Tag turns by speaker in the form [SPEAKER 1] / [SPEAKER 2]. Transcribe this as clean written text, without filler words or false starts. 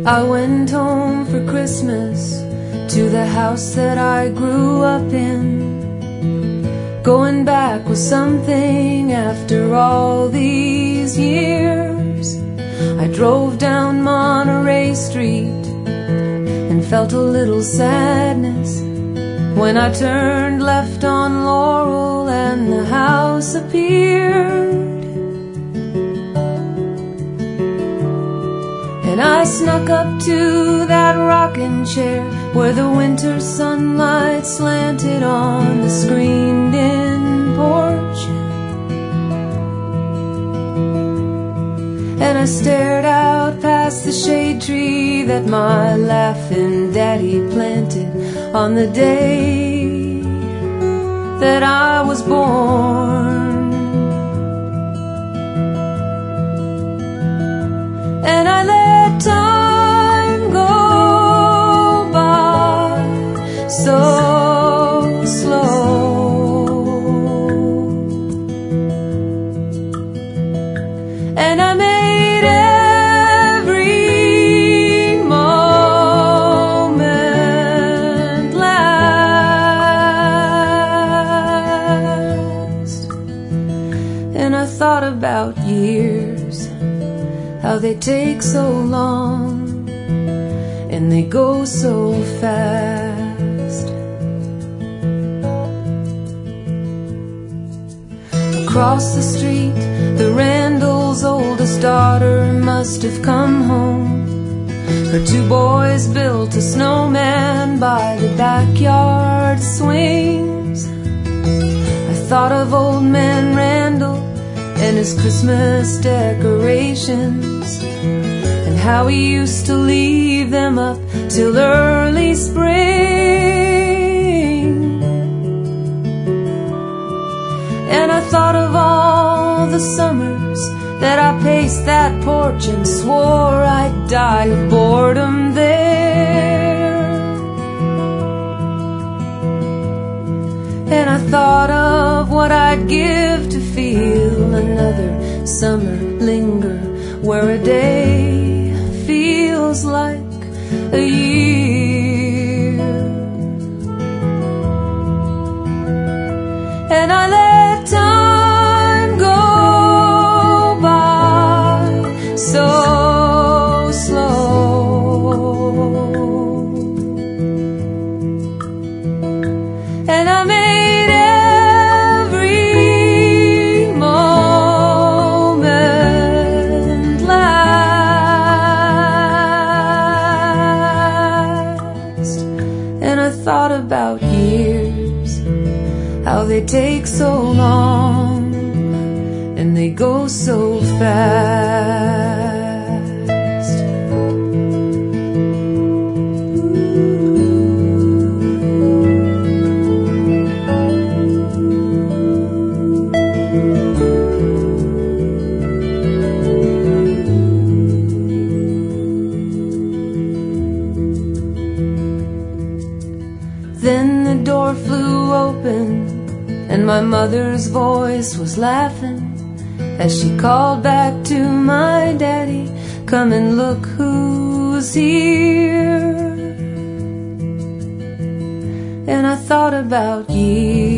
[SPEAKER 1] I went home for Christmas to the house that I grew up in. Going back was something after all these years. I drove down Monterey Street and felt a little sadness when I turned left on Laurel and the house appeared. And I snuck up to that rocking chair where the winter sunlight slanted on the screened-in porch. And I stared out past the shade tree that my laughing daddy planted on the day that I was born. And I let time go by so slow, and I made every moment last. And I thought about years, how they take so long and they go so fast. Across the street, the Randall's oldest daughter must have come home. Her two boys built a snowman by the backyard swings. I thought of old man Randall and his Christmas decorations, and how he used to leave them up till early spring. And I thought of all the summers that I paced that porch and swore I'd die of boredom there. And I thought of what I'd give to feel another summer linger, where a day feels like a year. And I let time go by so slow, and I made every moment last. And I thought about years, how they take so long and they go so fast. Then the door flew open and my mother's voice was laughing as she called back to my daddy, "Come and look who's here." And I thought about years